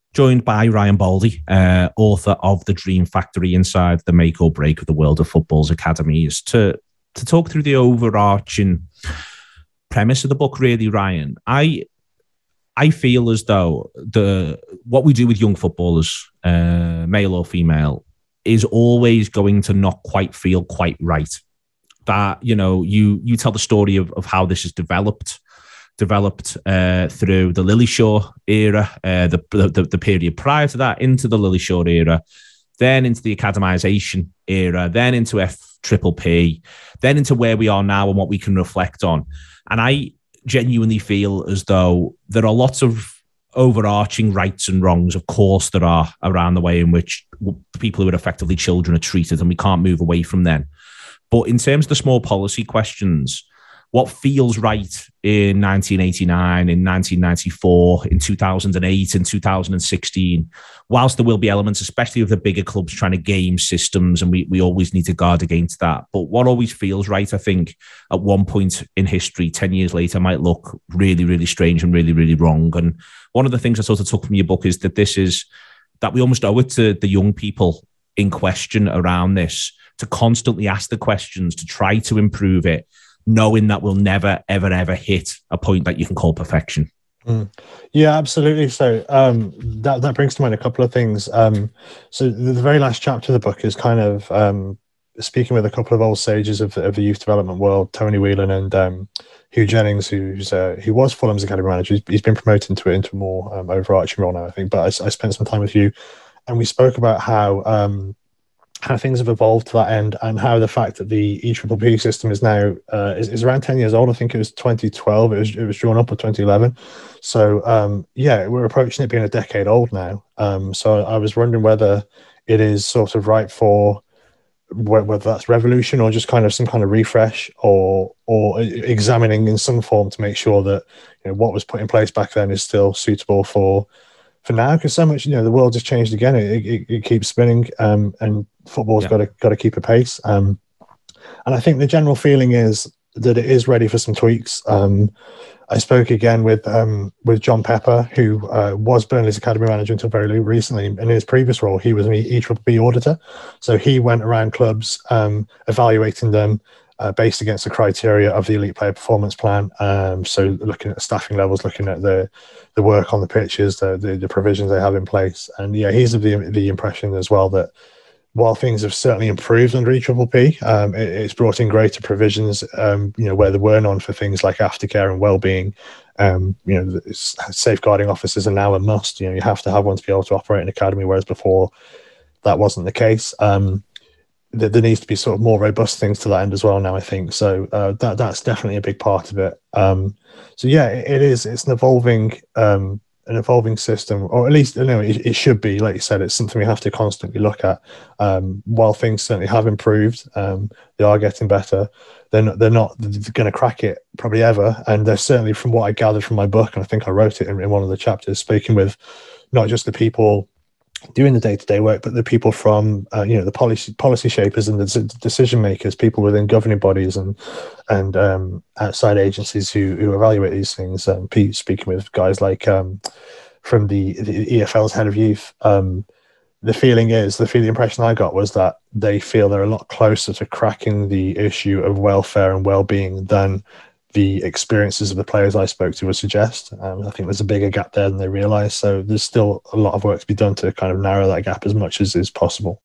joined by Ryan Baldy, author of The Dream Factory: Inside the Make or Break of the World of Football's Academies, to talk through the overarching premise of the book. Really, Ryan, I feel as though what we do with young footballers, male or female, is always going to not quite feel quite right. That, you know, you tell the story of how this has developed through the Lily Shaw era, the period prior to that, into the Lily Shaw era, then into the academisation era, then into FPPP, then into where we are now and what we can reflect on. And I genuinely feel as though there are lots of overarching rights and wrongs, of course there are, around the way in which people who are effectively children are treated, and we can't move away from them. But in terms of the small policy questions, what feels right in 1989, in 1994, in 2008, in 2016, whilst there will be elements, especially of the bigger clubs trying to game systems, and we always need to guard against that. But what always feels right, I think, at one point in history, 10 years later, might look really, really strange and really, really wrong. And one of the things I sort of took from your book is that we almost owe it to the young people in question around this to constantly ask the questions, to try to improve it, knowing that we'll never, ever, ever hit a point that you can call perfection. Yeah, absolutely. So that brings to mind a couple of things. So the very last chapter of the book is kind of speaking with a couple of old sages of the youth development world, Tony Whelan and Hugh Jennings, who was Fulham's academy manager. He's been promoted into a more overarching role now, I think. But I spent some time with Hugh, and we spoke about how things have evolved to that end, and how the fact that the EPPP system is now is around 10 years old. I think it was 2012. It was drawn up in 2011. So yeah, we're approaching it being a decade old now. So I was wondering whether it is sort of right for whether that's revolution or just kind of some kind of refresh, or examining in some form to make sure that, you know, what was put in place back then is still suitable for now, because so much, you know, the world has changed again. It keeps spinning, and football's got to keep a pace. And I think the general feeling is that it is ready for some tweaks. I spoke again with John Pepper, who was Burnley's academy manager until very recently. In his previous role, he was an EPPP auditor, so he went around clubs evaluating them based against the criteria of the Elite Player Performance Plan. So looking at staffing levels, looking at the work on the pitches, the provisions they have in place. And yeah, he's of the impression as well that while things have certainly improved under EPPP, it's brought in greater provisions, you know, where there were none for things like aftercare and well-being. You know, safeguarding officers are now a must. You know, you have to have one to be able to operate an academy, whereas before that wasn't the case. There needs to be sort of more robust things to that end as well now, I think. So that's definitely a big part of it. So yeah, it is. It's an evolving system, or at least, you know, it should be. Like you said, it's something we have to constantly look at. While things certainly have improved, they are getting better. They're not going to crack it probably ever. And they're certainly, from what I gathered from my book, and I think I wrote it in one of the chapters, speaking with not just the people doing the day-to-day work, but the people from you know, the policy shapers and the decision makers, people within governing bodies and outside agencies who evaluate these things. Speaking with guys like from the EFL's head of youth, the impression I got was that they feel they're a lot closer to cracking the issue of welfare and well-being than the experiences of the players I spoke to would suggest. I think there's a bigger gap there than they realise. So there's still a lot of work to be done to kind of narrow that gap as much as is possible.